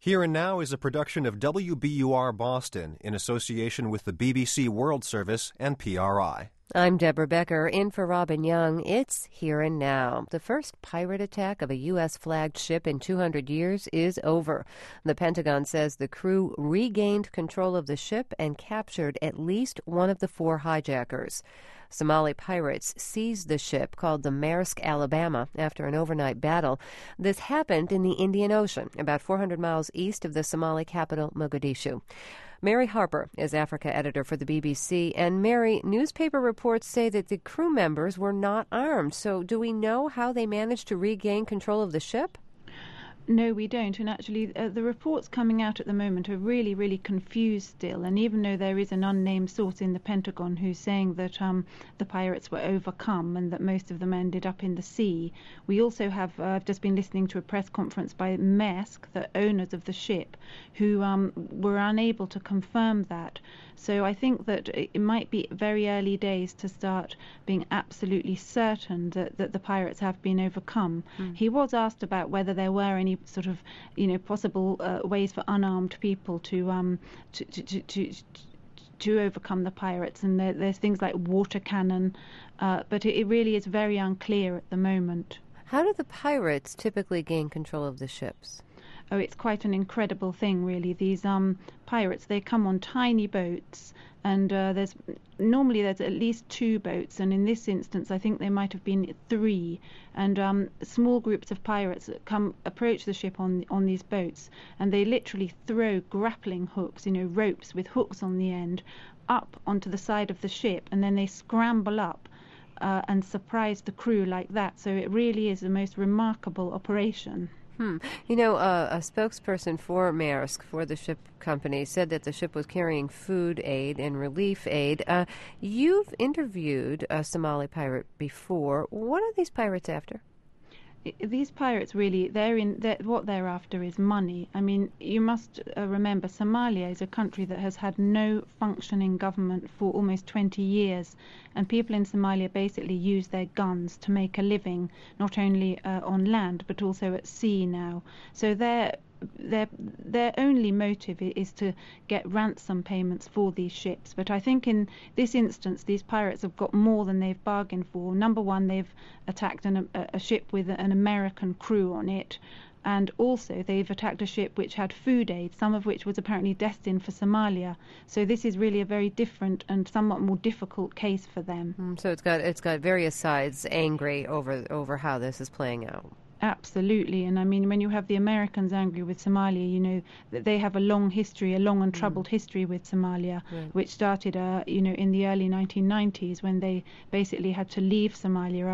Here and Now is a production of WBUR Boston in association with the BBC World Service and PRI. I'm Deborah Becker, in for Robin Young. It's Here and Now. The first pirate attack of a U.S.-flagged ship in 200 years is over. The Pentagon says the crew regained control of the ship and captured at least one of the 4 hijackers. Somali pirates seized the ship called the Maersk Alabama after an overnight battle. This happened in the Indian Ocean, about 400 miles east of the Somali capital, Mogadishu. Mary Harper is Africa editor for the BBC. And Mary, newspaper reports say that the crew members were not armed. So do we know how they managed to regain control of the ship? No, we don't. And actually, the reports coming out at the moment are really, really confused still. And even though there is an unnamed source in the Pentagon who's saying that the pirates were overcome and that most of them ended up in the sea, we also have just been listening to a press conference by Maersk, the owners of the ship, who were unable to confirm that. So I think that it might be very early days to start being absolutely certain that the pirates have been overcome. He was asked about whether there were any sort of, possible ways for unarmed people to overcome the pirates, and there's things like water cannon, but it really is very unclear at the moment. How do the pirates typically gain control of the ships? Oh, it's quite an incredible thing, really. These pirates, they come on tiny boats, and there's at least 2 boats, and in this instance I think there might have been 3, and small groups of pirates approach the ship on these boats, and they literally throw grappling hooks, ropes with hooks on the end, up onto the side of the ship, and then they scramble up and surprise the crew like that. So it really is the most remarkable operation. A spokesperson for Maersk, for the ship company, said that the ship was carrying food aid and relief aid. You've interviewed a Somali pirate before. What are these pirates after? These pirates really, what they're after is money. I mean, you must remember, Somalia is a country that has had no functioning government for almost 20 years, and people in Somalia basically use their guns to make a living, not only on land but also at sea now. So their only motive is to get ransom payments for these ships. But I think in this instance, these pirates have got more than they've bargained for. Number one, they've attacked a ship with an American crew on it, and also they've attacked a ship which had food aid, some of which was apparently destined for Somalia. So this is really a very different and somewhat more difficult case for them. So it's got various sides angry over how this is playing out. Absolutely, and I mean, when you have the Americans angry with Somalia, that they have a long and troubled history with Somalia, which started, in the early 1990s, when they basically had to leave Somalia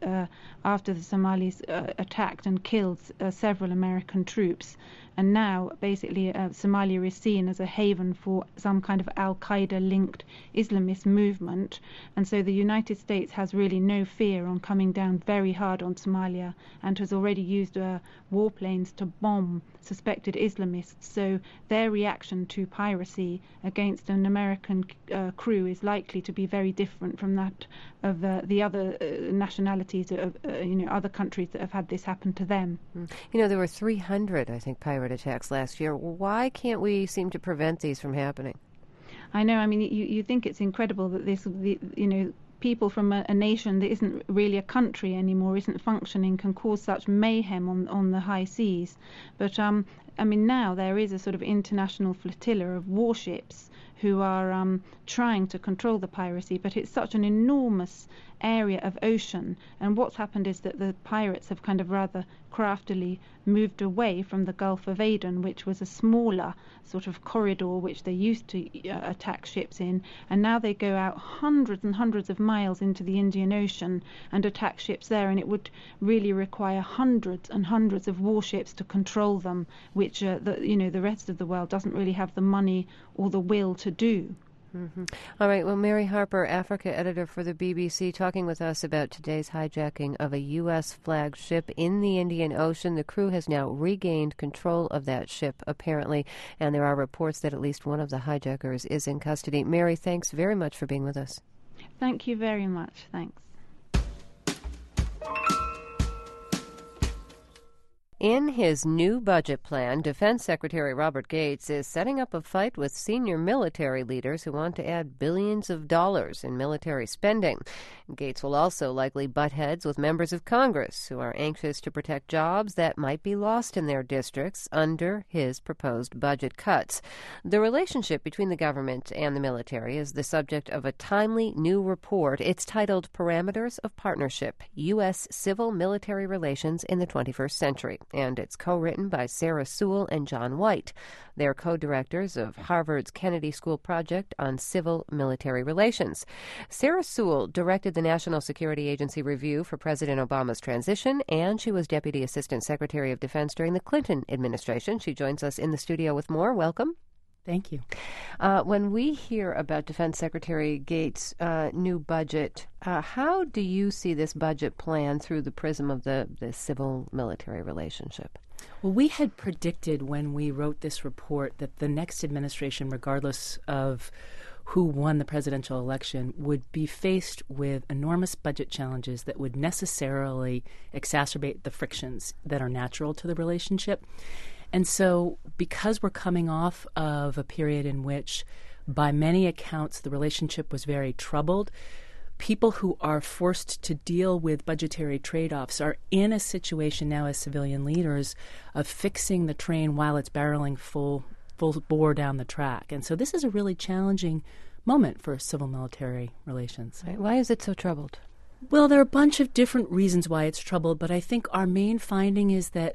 after the Somalis attacked and killed several American troops. And now, basically, Somalia is seen as a haven for some kind of Al-Qaeda-linked Islamist movement. And so the United States has really no fear on coming down very hard on Somalia, and has already used warplanes to bomb suspected Islamists. So their reaction to piracy against an American crew is likely to be very different from that of the other nationalities of other countries that have had this happen to them. There were 300, I think, pirate attacks last year. Why can't we seem to prevent these from happening? I know. I mean, you think it's incredible that people from a nation that isn't really a country anymore, isn't functioning, can cause such mayhem on the high seas. But now there is a sort of international flotilla of warships who are trying to control the piracy, but it's such an enormous area of ocean, and what's happened is that the pirates have kind of rather craftily moved away from the Gulf of Aden, which was a smaller sort of corridor which they used to attack ships in, and now they go out hundreds and hundreds of miles into the Indian Ocean and attack ships there, and it would really require hundreds and hundreds of warships to control them, which the rest of the world doesn't really have the money or the will to do. All right. Well, Mary Harper, Africa editor for the BBC, talking with us about today's hijacking of a U.S. flagged ship in the Indian Ocean. The crew has now regained control of that ship, apparently, and there are reports that at least one of the hijackers is in custody. Mary, thanks very much for being with us. Thank you very much. Thanks. In his new budget plan, Defense Secretary Robert Gates is setting up a fight with senior military leaders who want to add billions of dollars in military spending. Gates will also likely butt heads with members of Congress who are anxious to protect jobs that might be lost in their districts under his proposed budget cuts. The relationship between the government and the military is the subject of a timely new report. It's titled Parameters of Partnership, U.S. Civil-Military Relations in the 21st Century. And it's co-written by Sarah Sewell and John White. They're co-directors of Harvard's Kennedy School Project on Civil-Military Relations. Sarah Sewell directed the National Security Agency review for President Obama's transition, and she was Deputy Assistant Secretary of Defense during the Clinton administration. She joins us in the studio with more. Welcome. Thank you. When we hear about Defense Secretary Gates' new budget, how do you see this budget plan through the prism of the civil-military relationship? Well, we had predicted when we wrote this report that the next administration, regardless of who won the presidential election, would be faced with enormous budget challenges that would necessarily exacerbate the frictions that are natural to the relationship. And so because we're coming off of a period in which, by many accounts, the relationship was very troubled, people who are forced to deal with budgetary trade-offs are in a situation now as civilian leaders of fixing the train while it's barreling full bore down the track. And so this is a really challenging moment for civil-military relations. Right. Why is it so troubled? Well, there are a bunch of different reasons why it's troubled, but I think our main finding is that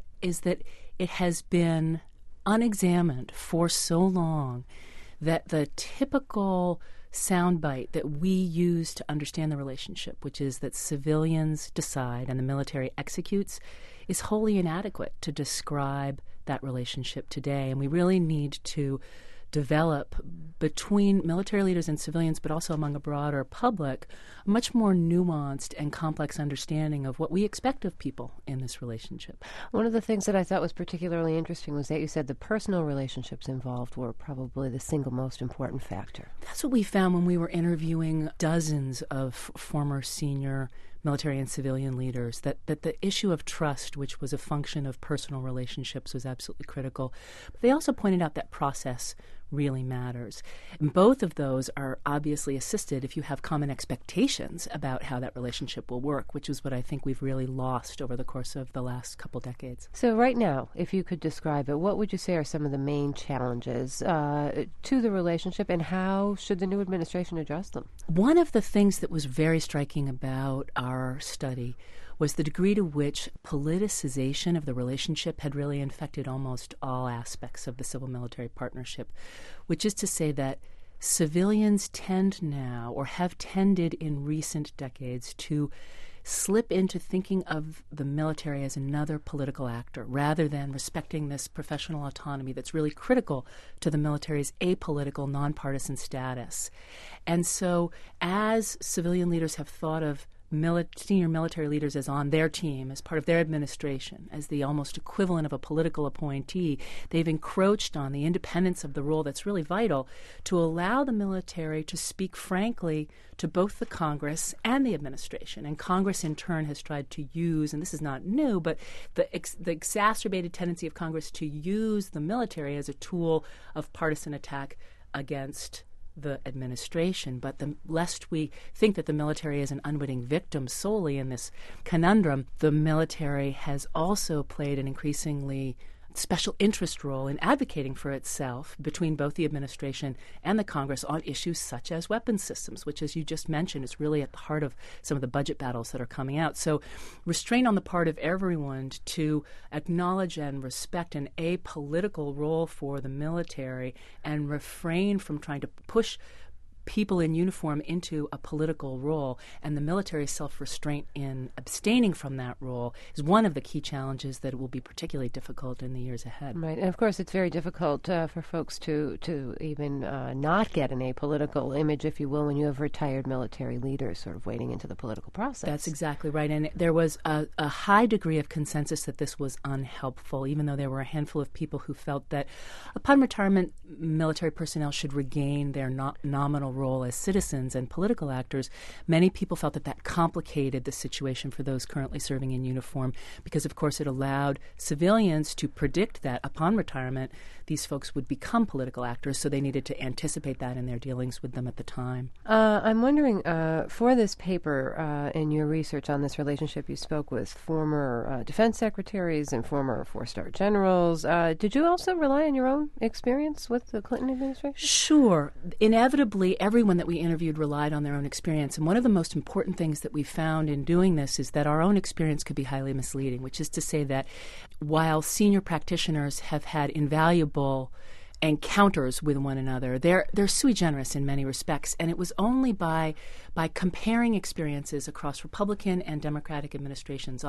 it has been unexamined for so long that the typical soundbite that we use to understand the relationship, which is that civilians decide and the military executes, is wholly inadequate to describe that relationship today. And we really need to develop between military leaders and civilians, but also among a broader public, a much more nuanced and complex understanding of what we expect of people in this relationship. One of the things that I thought was particularly interesting was that you said the personal relationships involved were probably the single most important factor. That's what we found when we were interviewing dozens of former senior military and civilian leaders, that the issue of trust, which was a function of personal relationships, was absolutely critical. But they also pointed out that process really matters. And both of those are obviously assisted if you have common expectations about how that relationship will work, which is what I think we've really lost over the course of the last couple decades. So right now, if you could describe it, what would you say are some of the main challenges to the relationship, and how should the new administration address them? One of the things that was very striking about our study was the degree to which politicization of the relationship had really infected almost all aspects of the civil-military partnership, which is to say that civilians tend now, or have tended in recent decades, to slip into thinking of the military as another political actor rather than respecting this professional autonomy that's really critical to the military's apolitical, nonpartisan status. And so as civilian leaders have thought of senior military leaders as on their team, as part of their administration, as the almost equivalent of a political appointee, they've encroached on the independence of the role that's really vital to allow the military to speak frankly to both the Congress and the administration. And Congress, in turn, has tried to use, and this is not new, but the exacerbated tendency of Congress to use the military as a tool of partisan attack against the administration. But lest we think that the military is an unwitting victim solely in this conundrum, the military has also played an increasingly special interest role in advocating for itself between both the administration and the Congress on issues such as weapons systems, which, as you just mentioned, is really at the heart of some of the budget battles that are coming out. So restraint on the part of everyone to acknowledge and respect an apolitical role for the military and refrain from trying to push people in uniform into a political role, and the military's self-restraint in abstaining from that role is one of the key challenges that will be particularly difficult in the years ahead. Right, and of course it's very difficult for folks to even not get an apolitical image, if you will, when you have retired military leaders sort of wading into the political process. That's exactly right, and there was a high degree of consensus that this was unhelpful, even though there were a handful of people who felt that upon retirement, military personnel should regain their nominal role as citizens and political actors, many people felt that that complicated the situation for those currently serving in uniform because, of course, it allowed civilians to predict that upon retirement, these folks would become political actors, so they needed to anticipate that in their dealings with them at the time. I'm wondering, for this paper, in your research on this relationship, you spoke with former defense secretaries and former four-star generals. Did you also rely on your own experience with the Clinton administration? Sure. Inevitably, everyone that we interviewed relied on their own experience. And one of the most important things that we found in doing this is that our own experience could be highly misleading, which is to say that while senior practitioners have had invaluable encounters with one another, they're sui generis in many respects, and it was only by comparing experiences across Republican and Democratic administrations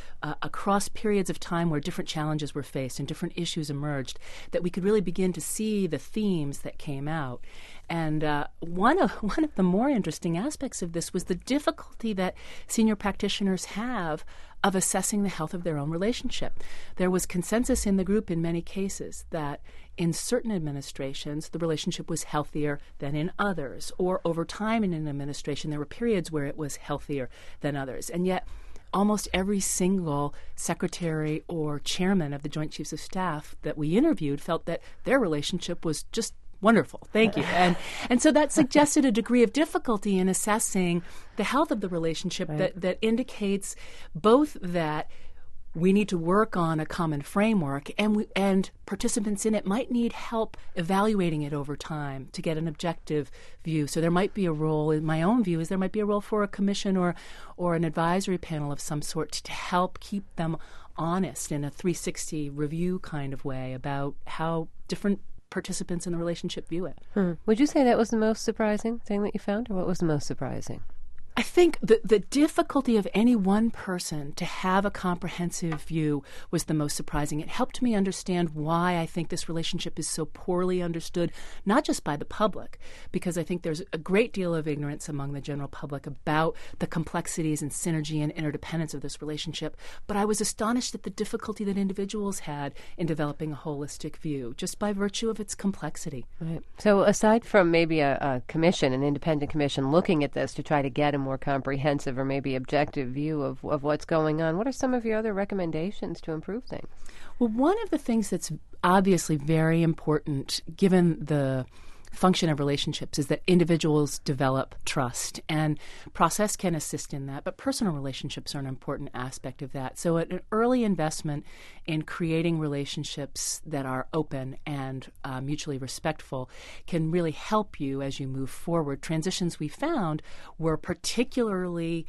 across periods of time where different challenges were faced and different issues emerged that we could really begin to see the themes that came out. And one of the more interesting aspects of this was the difficulty that senior practitioners have of assessing the health of their own relationship. There was consensus in the group in many cases that in certain administrations, the relationship was healthier than in others, or over time in an administration, there were periods where it was healthier than others. And yet, almost every single secretary or chairman of the Joint Chiefs of Staff that we interviewed felt that their relationship was just wonderful. Thank you. And so that suggested a degree of difficulty in assessing the health of the relationship that indicates both that we need to work on a common framework, and participants in it might need help evaluating it over time to get an objective view. So there might be a role, in my own view, is there might be a role for a commission or an advisory panel of some sort to help keep them honest in a 360 review kind of way about how different participants in the relationship view it. Would you say that was the most surprising thing that you found, or what was the most surprising? I think the difficulty of any one person to have a comprehensive view was the most surprising. It helped me understand why I think this relationship is so poorly understood, not just by the public, because I think there's a great deal of ignorance among the general public about the complexities and synergy and interdependence of this relationship, but I was astonished at the difficulty that individuals had in developing a holistic view, just by virtue of its complexity. Right. So aside from maybe a commission, an independent commission, looking at this to try to get a more comprehensive or maybe objective view of what's going on, what are some of your other recommendations to improve things? Well, one of the things that's obviously very important, given the function of relationships, is that individuals develop trust, and process can assist in that, but personal relationships are an important aspect of that. So an early investment in creating relationships that are open and mutually respectful can really help you as you move forward. Transitions we found were particularly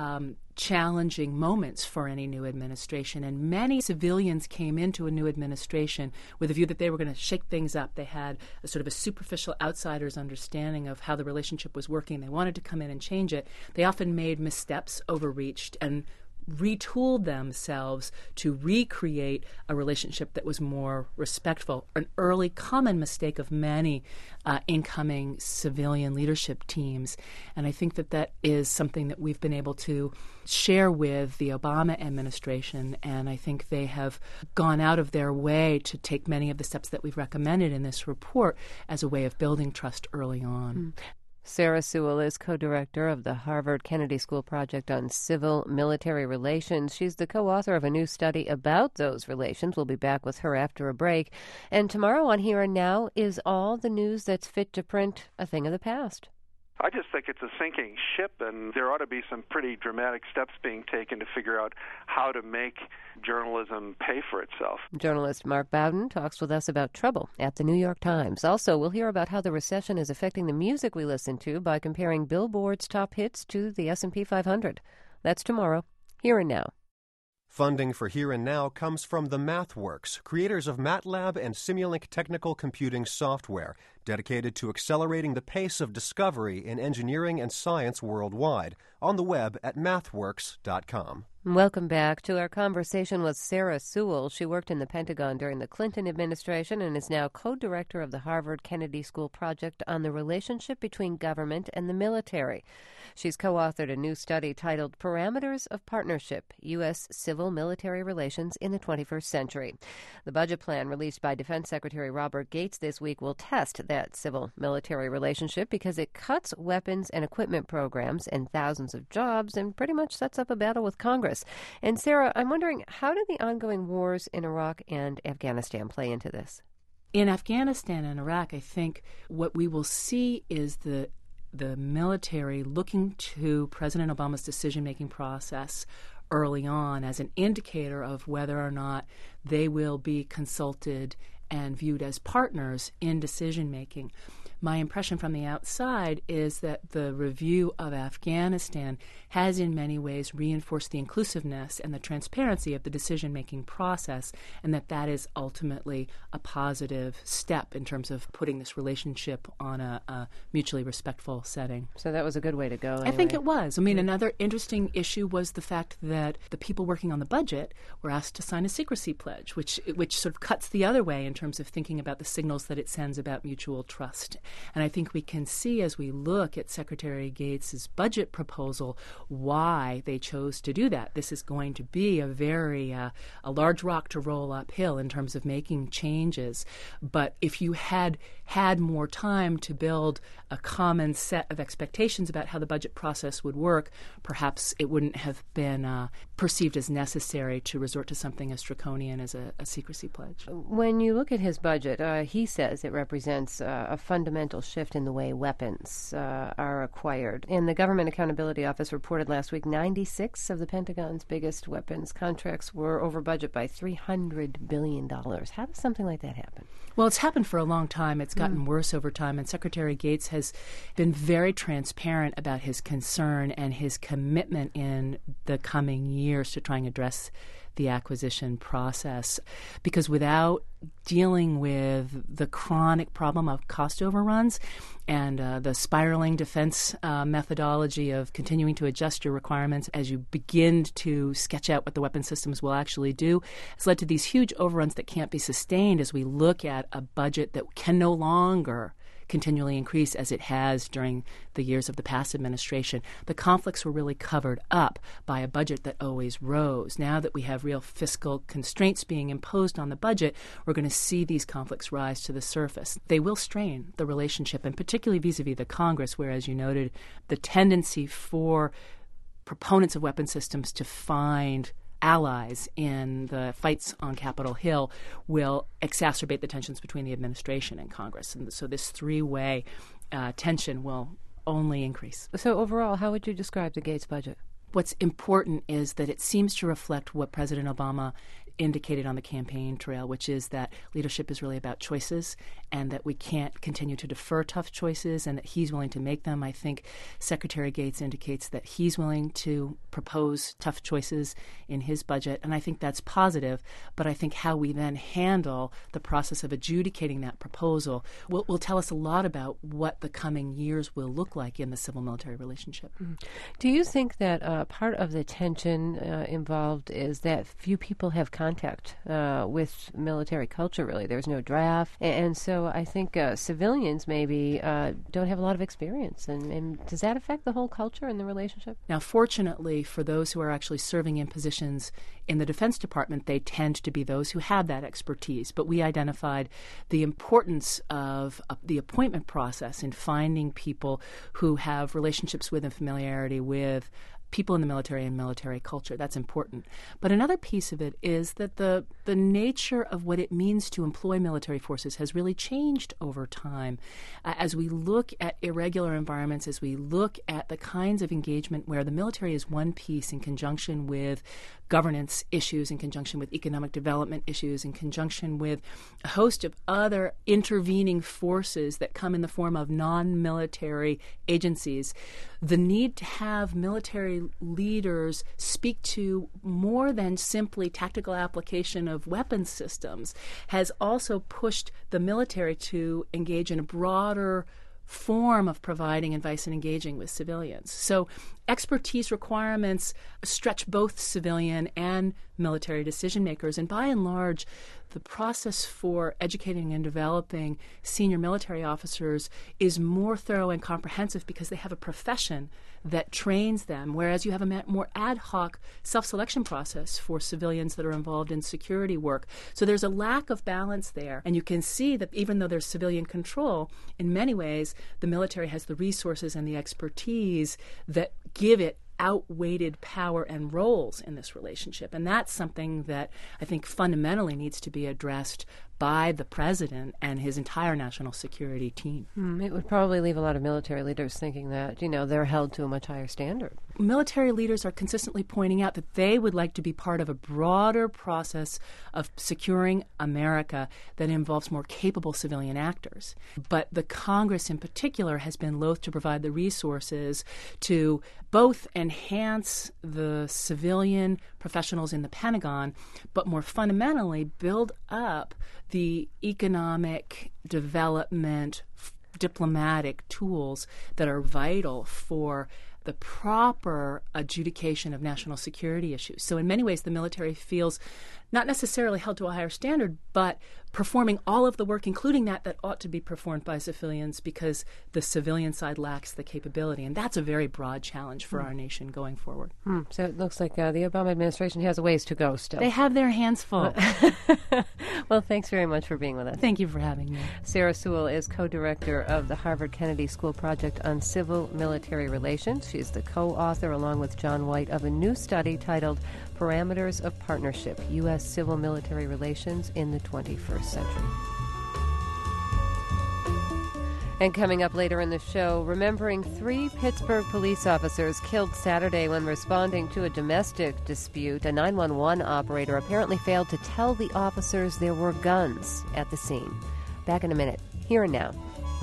challenging moments for any new administration, and many civilians came into a new administration with a view that they were going to shake things up. They had a sort of a superficial outsider's understanding of how the relationship was working. They wanted to come in and change it. They often made missteps, overreached, and retooled themselves to recreate a relationship that was more respectful. An early common mistake of many incoming civilian leadership teams. And I think that is something that we've been able to share with the Obama administration, and I think they have gone out of their way to take many of the steps that we've recommended in this report as a way of building trust early on. Sarah Sewell is co-director of the Harvard Kennedy School Project on Civil-Military Relations. She's the co-author of a new study about those relations. We'll be back with her after a break. And tomorrow on Here and Now, is all the news that's fit to print a thing of the past? I just think it's a sinking ship, and there ought to be some pretty dramatic steps being taken to figure out how to make journalism pay for itself. Journalist Mark Bowden talks with us about trouble at the New York Times. Also, we'll hear about how the recession is affecting the music we listen to by comparing Billboard's top hits to the S&P 500. That's tomorrow, Here and Now. Funding for Here and Now comes from the MathWorks, creators of MATLAB and Simulink technical computing software, dedicated to accelerating the pace of discovery in engineering and science worldwide, on the web at mathworks.com. Welcome back to our conversation with Sarah Sewell. She worked in the Pentagon during the Clinton administration and is now co-director of the Harvard Kennedy School Project on the relationship between government and the military. She's co-authored a new study titled Parameters of Partnership, U.S. Civil-Military Relations in the 21st Century. The budget plan released by Defense Secretary Robert Gates this week will test that that civil-military relationship because it cuts weapons and equipment programs and thousands of jobs and pretty much sets up a battle with Congress. And Sarah, I'm wondering, how do the ongoing wars in Iraq and Afghanistan play into this? In Afghanistan and Iraq, I think what we will see is the military looking to President Obama's decision-making process early on as an indicator of whether or not they will be consulted and viewed as partners in decision-making. My impression from the outside is that the review of Afghanistan has in many ways reinforced the inclusiveness and the transparency of the decision-making process, and that is ultimately a positive step in terms of putting this relationship on a mutually respectful setting. So that was a good way to go, anyway. I think it was. I mean, another interesting issue was the fact that the people working on the budget were asked to sign a secrecy pledge, which sort of cuts the other way in terms of thinking about the signals that it sends about mutual trust. And I think we can see as we look at Secretary Gates's budget proposal why they chose to do that. This is going to be a large rock to roll uphill in terms of making changes. But if you had more time to build a common set of expectations about how the budget process would work, perhaps it wouldn't have been perceived as necessary to resort to something as draconian as a secrecy pledge. When you look at his budget, he says it represents a fundamental shift in the way weapons are acquired. And the Government Accountability Office reported last week 96 of the Pentagon's biggest weapons contracts were over budget by $300 billion. How does something like that happen? Well, it's happened for a long time. It's gotten worse over time, and Secretary Gates has been very transparent about his concern and his commitment in the coming years to trying to address the acquisition process, because without dealing with the chronic problem of cost overruns and the spiraling defense methodology of continuing to adjust your requirements as you begin to sketch out what the weapon systems will actually do, has led to these huge overruns that can't be sustained as we look at a budget that can no longer continually increase as it has during the years of the past administration. The conflicts were really covered up by a budget that always rose. Now that we have real fiscal constraints being imposed on the budget, we're going to see these conflicts rise to the surface. They will strain the relationship, and particularly vis-a-vis the Congress, where, as you noted, the tendency for proponents of weapon systems to find allies in the fights on Capitol Hill will exacerbate the tensions between the administration and Congress. And so this three-way tension will only increase. So overall, how would you describe the Gates budget? What's important is that it seems to reflect what President Obama indicated on the campaign trail, which is that leadership is really about choices and that we can't continue to defer tough choices and that he's willing to make them. I think Secretary Gates indicates that he's willing to propose tough choices in his budget, and I think that's positive. But I think how we then handle the process of adjudicating that proposal will tell us a lot about what the coming years will look like in the civil-military relationship. Do you think that part of the tension involved is that few people have contact with military culture, really? There's no draft. And so I think civilians maybe don't have a lot of experience. And does that affect the whole culture and the relationship? Now, fortunately, for those who are actually serving in positions in the Defense Department, they tend to be those who have that expertise. But we identified the importance of the appointment process in finding people who have relationships with and familiarity with people in the military and military culture. That's important. But another piece of it is that the nature of what it means to employ military forces has really changed over time. As we look at irregular environments, as we look at the kinds of engagement where the military is one piece in conjunction with governance issues, in conjunction with economic development issues, in conjunction with a host of other intervening forces that come in the form of non-military agencies, the need to have military leaders speak to more than simply tactical application of weapons systems has also pushed the military to engage in a broader form of providing advice and engaging with civilians. So expertise requirements stretch both civilian and military decision makers, and by and large, the process for educating and developing senior military officers is more thorough and comprehensive because they have a profession that trains them, whereas you have a more ad hoc self-selection process for civilians that are involved in security work. So there's a lack of balance there, and you can see that even though there's civilian control, in many ways the military has the resources and the expertise that give it outweighed power and roles in this relationship. And that's something that I think fundamentally needs to be addressed by the president and his entire national security team. It would probably leave a lot of military leaders thinking that, they're held to a much higher standard. Military leaders are consistently pointing out that they would like to be part of a broader process of securing America that involves more capable civilian actors. But the Congress in particular has been loath to provide the resources to both enhance the civilian professionals in the Pentagon, but more fundamentally build up the economic development, diplomatic tools that are vital for the proper adjudication of national security issues. So in many ways, the military feels not necessarily held to a higher standard, but performing all of the work, including that ought to be performed by civilians, because the civilian side lacks the capability. And that's a very broad challenge for our nation going forward. So it looks like the Obama administration has a ways to go still. They have their hands full. Well, thanks very much for being with us. Thank you for having me. Sarah Sewell is co-director of the Harvard Kennedy School Project on Civil-Military Relations. She's the co-author, along with John White, of a new study titled Parameters of Partnership, U.S. Civil-Military Relations in the 21st Century. And coming up later in the show, remembering 3 Pittsburgh police officers killed Saturday when responding to a domestic dispute. A 911 operator apparently failed to tell the officers there were guns at the scene. Back in a minute. Here and Now.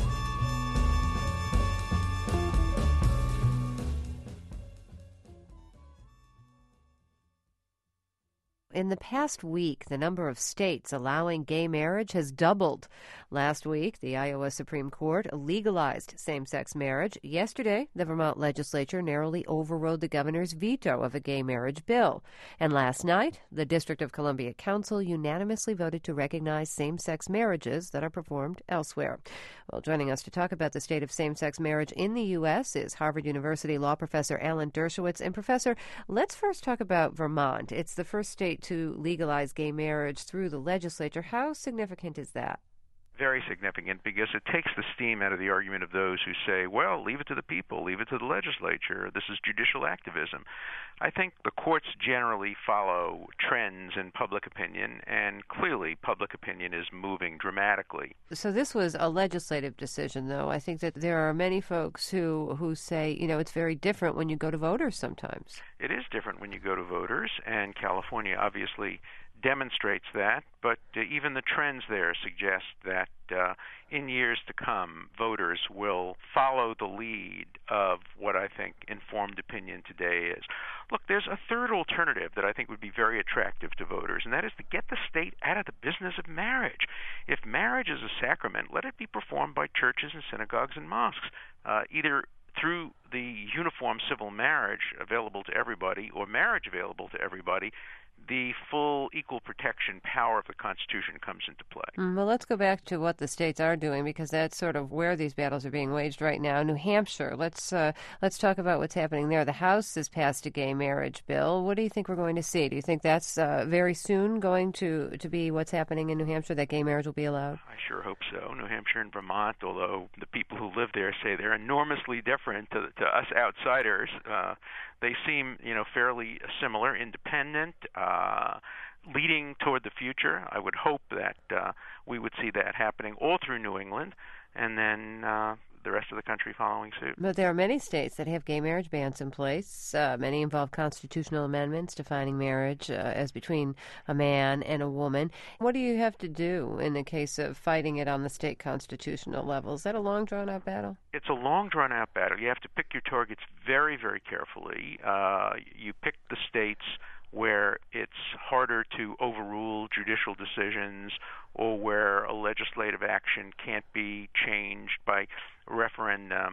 In the past week, the number of states allowing gay marriage has doubled. Last week, the Iowa Supreme Court legalized same-sex marriage. Yesterday, the Vermont legislature narrowly overrode the governor's veto of a gay marriage bill. And last night, the District of Columbia Council unanimously voted to recognize same-sex marriages that are performed elsewhere. Well, joining us to talk about the state of same-sex marriage in the U.S. is Harvard University law professor Alan Dershowitz. And Professor, let's first talk about Vermont. It's the first state to legalize gay marriage through the legislature. How significant is that? Very significant, because it takes the steam out of the argument of those who say, well, leave it to the people, leave it to the legislature, this is judicial activism. I think the courts generally follow trends in public opinion, and clearly public opinion is moving dramatically. So this was a legislative decision, though. I think that there are many folks who say, it's very different when you go to voters sometimes. It is different when you go to voters, and California obviously demonstrates that, but even the trends there suggest that in years to come, voters will follow the lead of what I think informed opinion today is. Look, there's a third alternative that I think would be very attractive to voters, and that is to get the state out of the business of marriage. If marriage is a sacrament, let it be performed by churches and synagogues and mosques, either through the uniform civil marriage available to everybody or marriage available to everybody. The full equal protection power of the Constitution comes into play. Well, let's go back to what the states are doing, because that's sort of where these battles are being waged right now. New Hampshire, let's talk about what's happening there. The House has passed a gay marriage bill. What do you think we're going to see? Do you think that's very soon going to be what's happening in New Hampshire, that gay marriage will be allowed? I sure hope so. New Hampshire and Vermont, although the people who live there say they're enormously different to us outsiders, they seem, fairly similar, independent, leading toward the future. I would hope that we would see that happening all through New England, and then the rest of the country following suit. But there are many states that have gay marriage bans in place. Many involve constitutional amendments defining marriage as between a man and a woman. What do you have to do in the case of fighting it on the state constitutional level? Is that a long, drawn-out battle? It's a long, drawn-out battle. You have to pick your targets very, very carefully. You pick the states where it's harder to overrule judicial decisions, or where a legislative action can't be changed by referendum.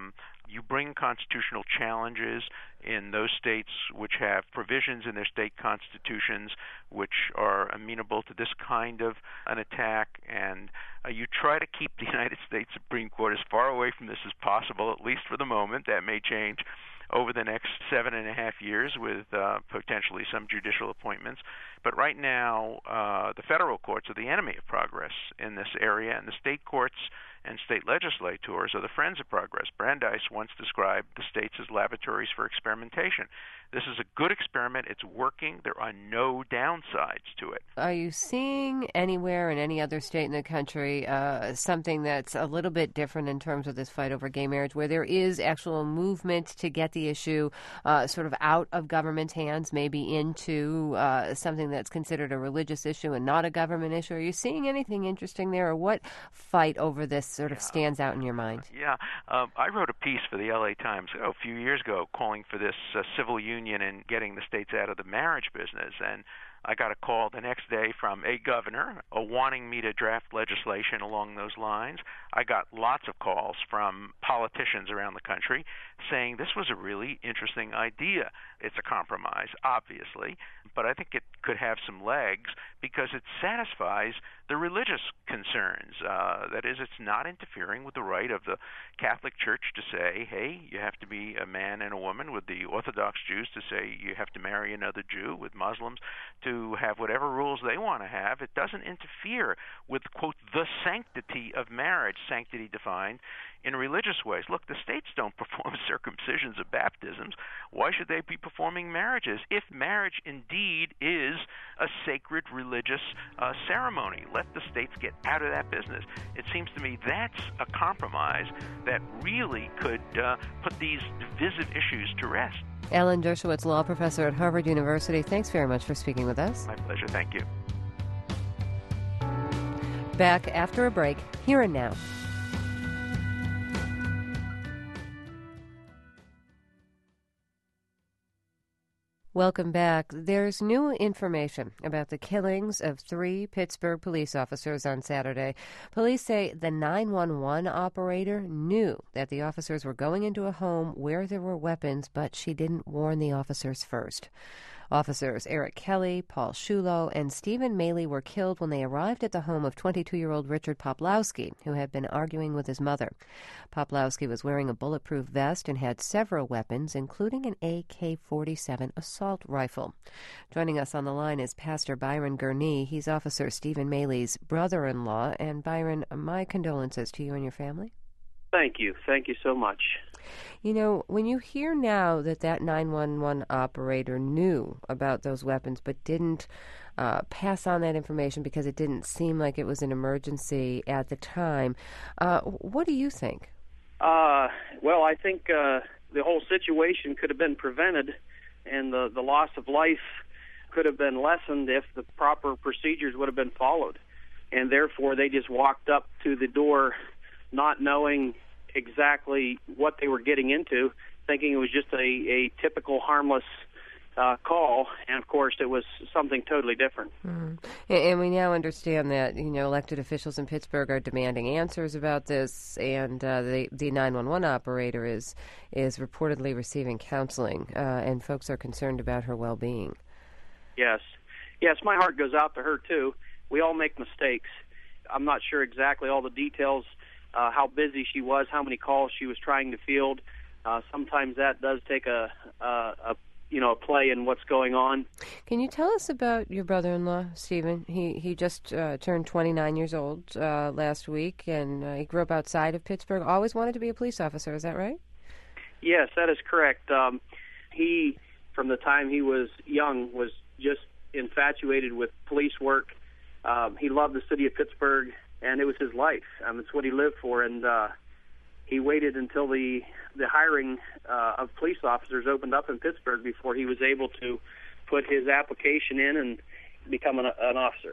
You bring constitutional challenges in those states which have provisions in their state constitutions which are amenable to this kind of an attack, and you try to keep the United States Supreme Court as far away from this as possible, at least for the moment. That may change over the next 7.5 years with potentially some judicial appointments. But right now, the federal courts are the enemy of progress in this area, and the state courts and state legislators are the friends of progress. Brandeis once described the states as laboratories for experimentation. This is a good experiment. It's working. There are no downsides to it. Are you seeing anywhere in any other state in the country something that's a little bit different in terms of this fight over gay marriage, where there is actual movement to get the issue sort of out of government's hands, maybe into something that's considered a religious issue and not a government issue? Are you seeing anything interesting there, or what fight over this sort of stands out in your mind? Yeah. I wrote a piece for the LA Times a few years ago calling for this civil union and getting the states out of the marriage business. And I got a call the next day from a governor wanting me to draft legislation along those lines. I got lots of calls from politicians around the country saying this was a really interesting idea. It's a compromise, obviously, but I think it could have some legs because it satisfies the religious concerns. That is, it's not interfering with the right of the Catholic Church to say, hey, you have to be a man and a woman, with the Orthodox Jews to say you have to marry another Jew, with Muslims to have whatever rules they want to have. It doesn't interfere with, quote, the sanctity of marriage, sanctity defined in religious ways. Look, the states don't perform circumcisions or baptisms. Why should they be performing marriages if marriage indeed is a sacred religious ceremony? Let the states get out of that business. It seems to me that's a compromise that really could put these divisive issues to rest. Alan Dershowitz, law professor at Harvard University, thanks very much for speaking with us. My pleasure. Thank you. Back after a break, Here and Now. Welcome back. There's new information about the killings of 3 Pittsburgh police officers on Saturday. Police say the 911 operator knew that the officers were going into a home where there were weapons, but she didn't warn the officers first. Officers Eric Kelly, Paul Shulo, and Stephen Maley were killed when they arrived at the home of 22-year-old Richard Poplowski, who had been arguing with his mother. Poplowski was wearing a bulletproof vest and had several weapons, including an AK-47 assault rifle. Joining us on the line is Pastor Byron Gurnee. He's Officer Stephen Maley's brother-in-law. And Byron, my condolences to you and your family. Thank you. Thank you so much. You know, when you hear now that 911 operator knew about those weapons but didn't pass on that information because it didn't seem like it was an emergency at the time, what do you think? Well, I think the whole situation could have been prevented, and the loss of life could have been lessened if the proper procedures would have been followed. And therefore, they just walked up to the door not knowing exactly what they were getting into, thinking it was just a typical harmless call, and of course it was something totally different. And we now understand that, you know, elected officials in Pittsburgh are demanding answers about this, and the 911 operator is reportedly receiving counseling, and folks are concerned about her well-being. Yes, my heart goes out to her too. We all make mistakes. I'm not sure exactly all the details, how busy she was, how many calls she was trying to field. Sometimes that does take a play in what's going on. Can you tell us about your brother-in-law, Stephen? He just turned 29 years old last week, and he grew up outside of Pittsburgh. Always wanted to be a police officer, is that right? Yes, that is correct. He, from the time he was young, was just infatuated with police work. He loved the city of Pittsburgh, and it was his life. It's what he lived for, and he waited until the hiring of police officers opened up in Pittsburgh before he was able to put his application in and become an officer.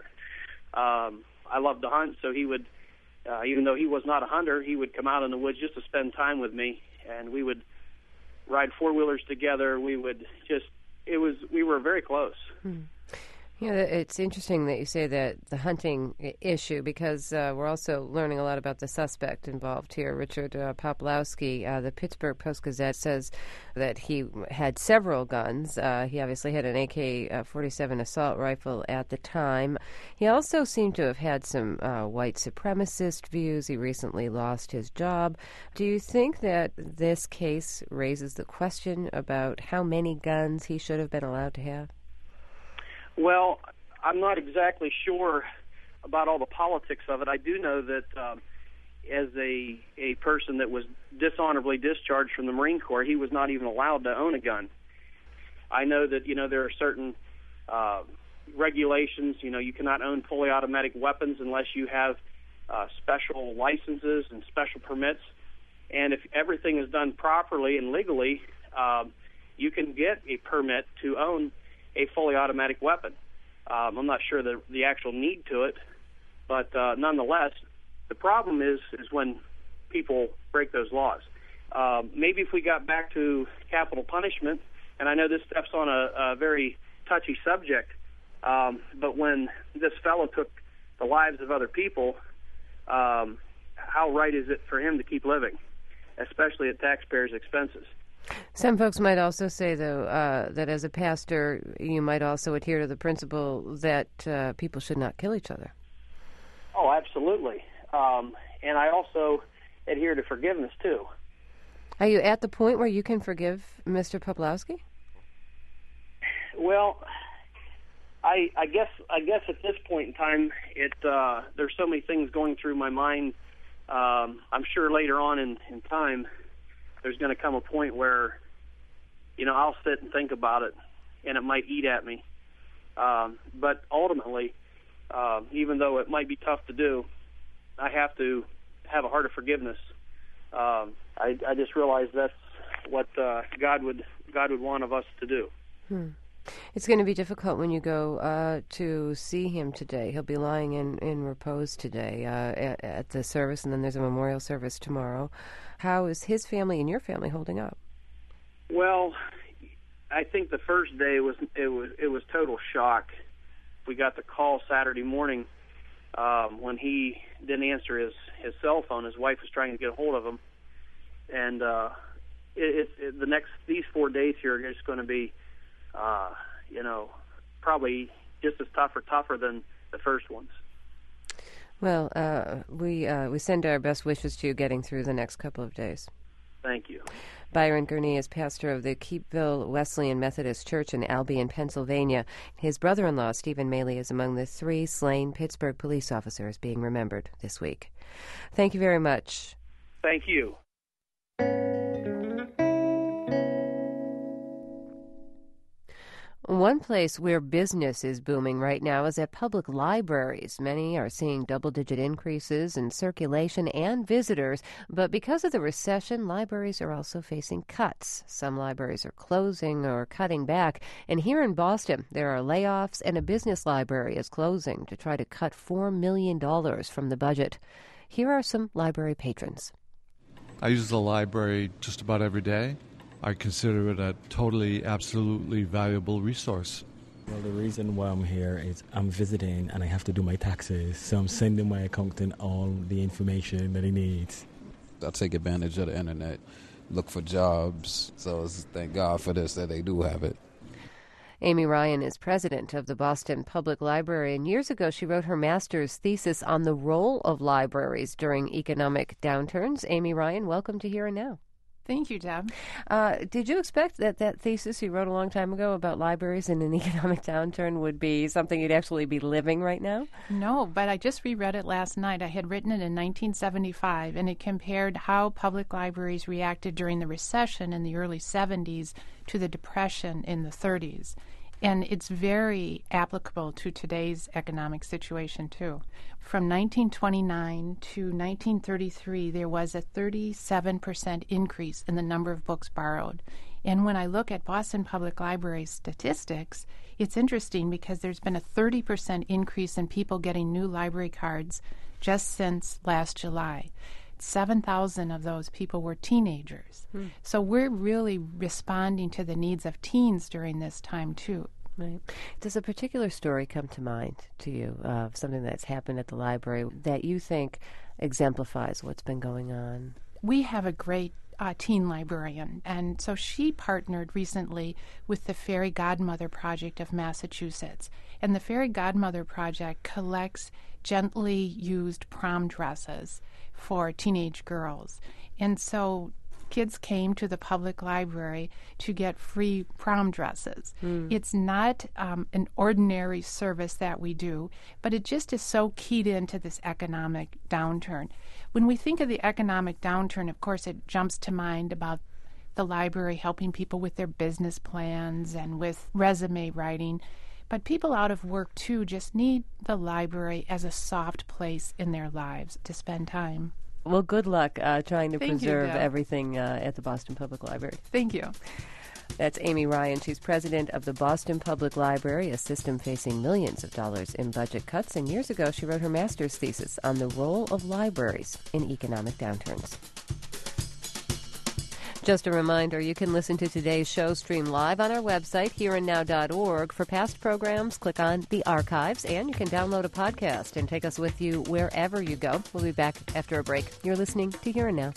I loved to hunt, so he would, even though he was not a hunter, he would come out in the woods just to spend time with me, and we would ride four-wheelers together. We were very close. Yeah, it's interesting that you say that the hunting issue, because we're also learning a lot about the suspect involved here, Richard Poplawski. The Pittsburgh Post-Gazette says that he had several guns. He obviously had an AK-47 assault rifle at the time. He also seemed to have had some white supremacist views. He recently lost his job. Do you think that this case raises the question about how many guns he should have been allowed to have? Well, I'm not exactly sure about all the politics of it. I do know that as a person that was dishonorably discharged from the Marine Corps, he was not even allowed to own a gun. I know that, there are certain regulations. You cannot own fully automatic weapons unless you have special licenses and special permits. And if everything is done properly and legally, you can get a permit to own a fully automatic weapon. I'm not sure the actual need to it, but nonetheless, the problem is when people break those laws. Maybe if we got back to capital punishment, and I know this steps on a very touchy subject, but when this fellow took the lives of other people, how right is it for him to keep living, especially at taxpayers' expenses? Some folks might also say, though, that as a pastor, you might also adhere to the principle that people should not kill each other. Oh, absolutely. And I also adhere to forgiveness, too. Are you at the point where you can forgive Mr. Poplawski? Well, I guess at this point in time, there's so many things going through my mind. I'm sure later on in time, there's going to come a point where, I'll sit and think about it, and it might eat at me. But ultimately, even though it might be tough to do, I have to have a heart of forgiveness. I just realized that's what God would want of us to do. It's going to be difficult when you go to see him today. He'll be lying in repose today at the service, and then there's a memorial service tomorrow. How is his family and your family holding up? Well, I think the first day it was total shock. We got the call Saturday morning when he didn't answer his cell phone. His wife was trying to get a hold of him, and these 4 days here are just going to be, probably just as tougher than the first ones. Well, we send our best wishes to you getting through the next couple of days. Thank you. Byron Gurney is pastor of the Keepville Wesleyan Methodist Church in Albion, Pennsylvania. His brother-in-law, Stephen Maley, is among the 3 slain Pittsburgh police officers being remembered this week. Thank you very much. Thank you. One place where business is booming right now is at public libraries. Many are seeing double-digit increases in circulation and visitors, but because of the recession, libraries are also facing cuts. Some libraries are closing or cutting back, and here in Boston, there are layoffs, and a business library is closing to try to cut $4 million from the budget. Here are some library patrons. I use the library just about every day. I consider it a totally, absolutely valuable resource. Well, the reason why I'm here is I'm visiting and I have to do my taxes, so I'm sending my accountant all the information that he needs. I take advantage of the internet, look for jobs, so thank God for this, that they do have it. Amy Ryan is president of the Boston Public Library, and years ago she wrote her master's thesis on the role of libraries during economic downturns. Amy Ryan, welcome to Here and Now. Thank you, Deb. Did you expect that thesis you wrote a long time ago about libraries in an economic downturn would be something you'd actually be living right now? No, but I just reread it last night. I had written it in 1975, and it compared how public libraries reacted during the recession in the early 70s to the Depression in the 30s. And it's very applicable to today's economic situation, too. From 1929 to 1933, there was a 37% increase in the number of books borrowed. And when I look at Boston Public Library statistics, it's interesting because there's been a 30% increase in people getting new library cards just since last July. 7,000 of those people were teenagers. So we're really responding to the needs of teens during this time, too. Right. Does a particular story come to mind to you of something that's happened at the library that you think exemplifies what's been going on? We have a great teen librarian, and so she partnered recently with the Fairy Godmother Project of Massachusetts. And the Fairy Godmother Project collects gently used prom dresses for teenage girls. And so kids came to the public library to get free prom dresses. It's not an ordinary service that we do, but it just is so keyed into this economic downturn. When we think of the economic downturn, of course, it jumps to mind about the library helping people with their business plans and with resume writing. But people out of work, too, just need the library as a soft place in their lives to spend time. Well, good luck trying to Thank you, preserve Deb. everything at the Boston Public Library. Thank you. That's Amy Ryan. She's president of the Boston Public Library, a system facing millions of dollars in budget cuts. And years ago, she wrote her master's thesis on the role of libraries in economic downturns. Just a reminder, you can listen to today's show streamed live on our website, hereandnow.org. For past programs, click on the archives, and you can download a podcast and take us with you wherever you go. We'll be back after a break. You're listening to Here and Now.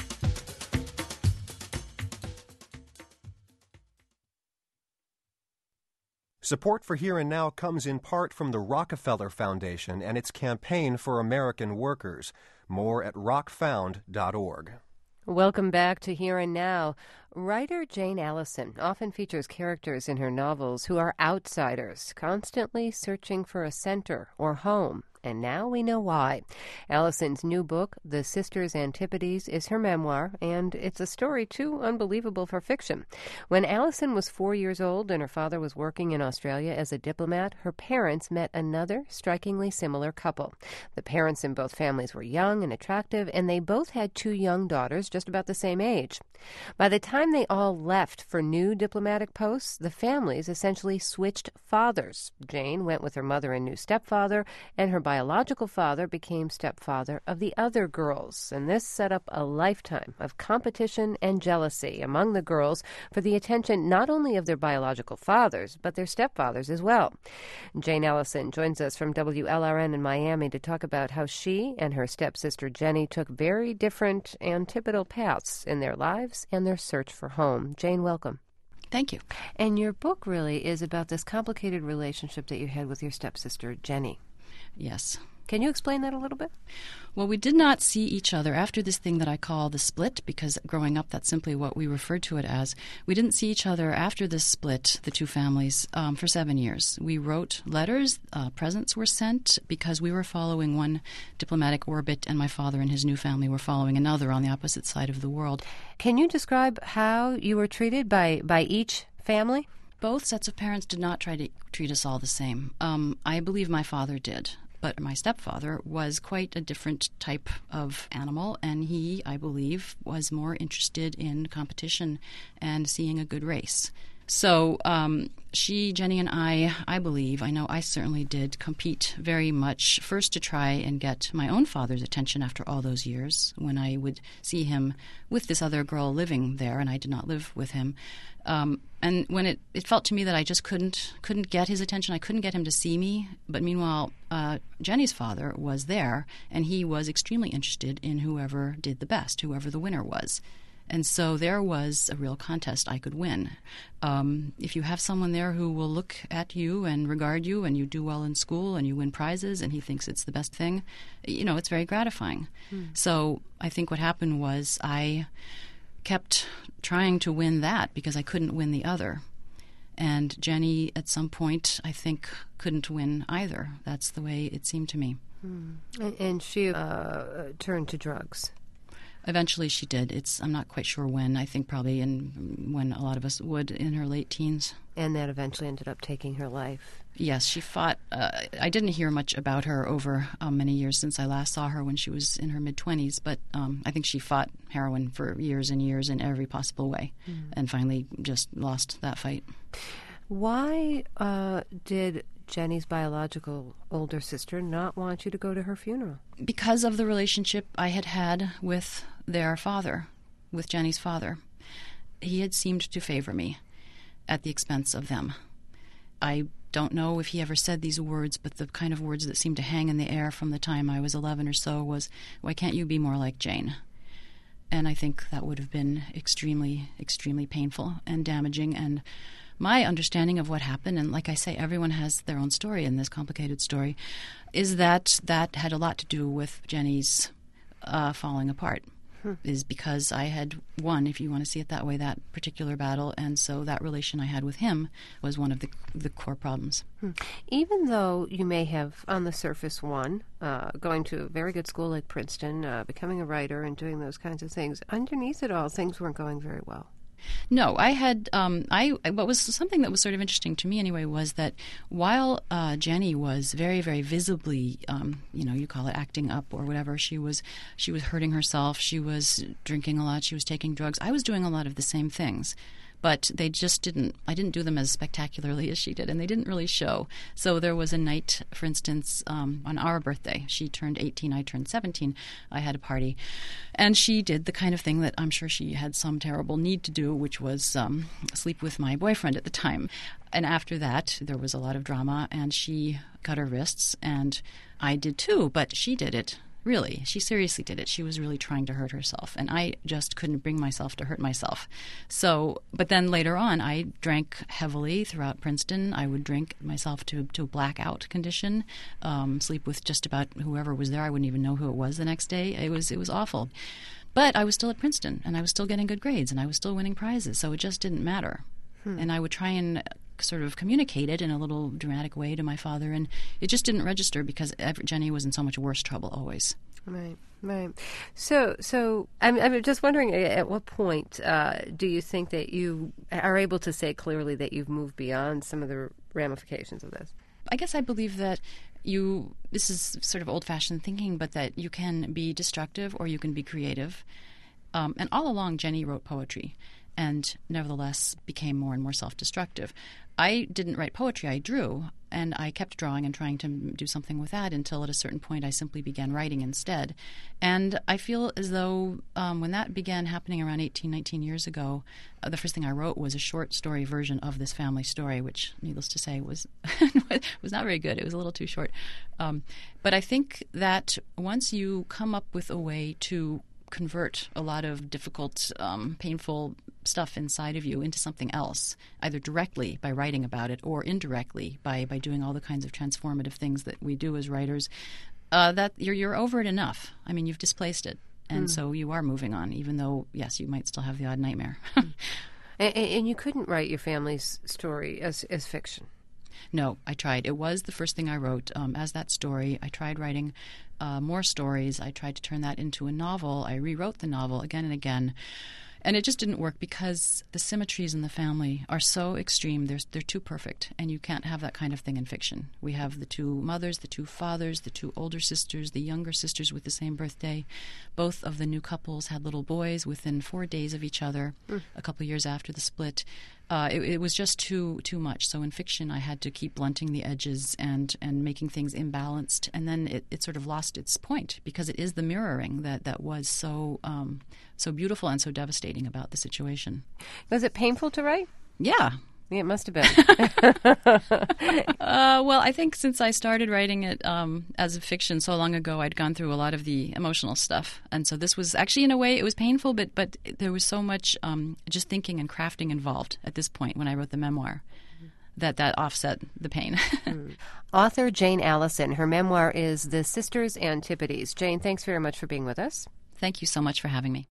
Support for Here and Now comes in part from the Rockefeller Foundation and its campaign for American workers. More at rockfound.org. Welcome back to Here and Now. Writer Jane Allison often features characters in her novels who are outsiders, constantly searching for a center or home. And now we know why. Allison's new book, The Sisters' Antipodes, is her memoir, and it's a story too unbelievable for fiction. When Allison was 4 years old and her father was working in Australia as a diplomat, her parents met another strikingly similar couple. The parents in both families were young and attractive, and they both had 2 young daughters just about the same age. By the time they all left for new diplomatic posts, the families essentially switched fathers. Jane went with her mother and new stepfather, and her biological father became stepfather of the other girls. And this set up a lifetime of competition and jealousy among the girls for the attention not only of their biological fathers, but their stepfathers as well. Jane Allison joins us from WLRN in Miami to talk about how she and her stepsister Jenny took very different antipodal paths in their lives and their search for home. Jane, welcome. Thank you. And your book really is about this complicated relationship that you had with your stepsister, Jenny. Yes. Can you explain that a little bit? Well, we did not see each other after this thing that I call the split, because growing up, that's simply what we referred to it as. We didn't see each other after this split, the two families, for 7 years. We wrote letters, presents were sent, because we were following one diplomatic orbit, and my father and his new family were following another on the opposite side of the world. Can you describe how you were treated by each family? Both sets of parents did not try to treat us all the same. I believe my father did. But my stepfather was quite a different type of animal, and he, I believe, was more interested in competition and seeing a good race. So Jenny and I believe, I know I certainly did, compete very much, first to try and get my own father's attention after all those years, when I would see him with this other girl living there, and I did not live with him. And when it felt to me that I just couldn't get his attention, I couldn't get him to see me. But meanwhile, Jenny's father was there, and he was extremely interested in whoever did the best, whoever the winner was. And so there was a real contest I could win. If you have someone there who will look at you and regard you, and you do well in school and you win prizes and he thinks it's the best thing, it's very gratifying. So I think what happened was I kept trying to win that because I couldn't win the other. And Jenny, at some point, I think, couldn't win either. That's the way it seemed to me. And she turned to drugs. Eventually she did. I'm not quite sure when. I think probably when a lot of us would, in her late teens. And that eventually ended up taking her life. Yes, she fought. I didn't hear much about her over many years since I last saw her when she was in her mid-20s, but I think she fought heroin for years and years in every possible way and finally just lost that fight. Why did Jenny's biological older sister not want you to go to her funeral? Because of the relationship I had with their father, with Jenny's father. He had seemed to favor me at the expense of them. I don't know if he ever said these words, but the kind of words that seemed to hang in the air from the time I was 11 or so was, "Why can't you be more like Jane?" And I think that would have been extremely, extremely painful and damaging. And my understanding of what happened, and like I say, everyone has their own story in this complicated story, is that had a lot to do with Jenny's falling apart. Is because I had won, if you want to see it that way, that particular battle, and so that relation I had with him was one of the core problems. Even though you may have, on the surface, won, going to a very good school like Princeton, becoming a writer and doing those kinds of things, underneath it all, things weren't going very well. No, I had, what was something that was sort of interesting to me anyway was that while Jenny was very, very visibly, you call it acting up or whatever, she was hurting herself, she was drinking a lot, she was taking drugs. I was doing a lot of the same things. But I didn't do them as spectacularly as she did, and they didn't really show. So there was a night, for instance, on our birthday. She turned 18, I turned 17. I had a party. And she did the kind of thing that I'm sure she had some terrible need to do, which was sleep with my boyfriend at the time. And after that, there was a lot of drama, and she cut her wrists, and I did too, but she did it. Really, she seriously did it. She was really trying to hurt herself, and I just couldn't bring myself to hurt myself. So, but then later on, I drank heavily throughout Princeton. I would drink myself to a blackout condition, sleep with just about whoever was there. I wouldn't even know who it was the next day. It was awful. But I was still at Princeton, and I was still getting good grades, and I was still winning prizes, so it just didn't matter. And I would try and sort of communicate it in a little dramatic way to my father, and it just didn't register because Jenny was in so much worse trouble always. Right. So I'm just wondering, at what point do you think that you are able to say clearly that you've moved beyond some of the ramifications of this? I guess I believe that this is sort of old-fashioned thinking, but that you can be destructive or you can be creative. And all along, Jenny wrote poetry and nevertheless became more and more self-destructive. I didn't write poetry, I drew, and I kept drawing and trying to do something with that until at a certain point I simply began writing instead. And I feel as though when that began happening around 18, 19 years ago, the first thing I wrote was a short story version of this family story, which, needless to say, was not very good. It was a little too short. But I think that once you come up with a way to convert a lot of difficult, painful stuff inside of you into something else, either directly by writing about it or indirectly by doing all the kinds of transformative things that we do as writers, that you're over it enough. I mean, you've displaced it, and so you are moving on, even though, yes, you might still have the odd nightmare. And you couldn't write your family's story as fiction. No, I tried. It was the first thing I wrote as that story. I tried writing more stories. I tried to turn that into a novel. I rewrote the novel again and again. And it just didn't work because the symmetries in the family are so extreme. They're too perfect, and you can't have that kind of thing in fiction. We have the two mothers, the two fathers, the two older sisters, the younger sisters with the same birthday. Both of the new couples had little boys within 4 days of each other, a couple of years after the split. It was just too much. So in fiction, I had to keep blunting the edges and making things imbalanced. And then it sort of lost its point because it is the mirroring that was so beautiful and so devastating about the situation. Was it painful to write? Yeah. Yeah, it must have been. Well, I think since I started writing it as a fiction so long ago, I'd gone through a lot of the emotional stuff. And so this was actually, in a way, it was painful, but there was so much just thinking and crafting involved at this point when I wrote the memoir that offset the pain. Author Jane Allison. Her memoir is The Sisters' Antipodes. Jane, thanks very much for being with us. Thank you so much for having me.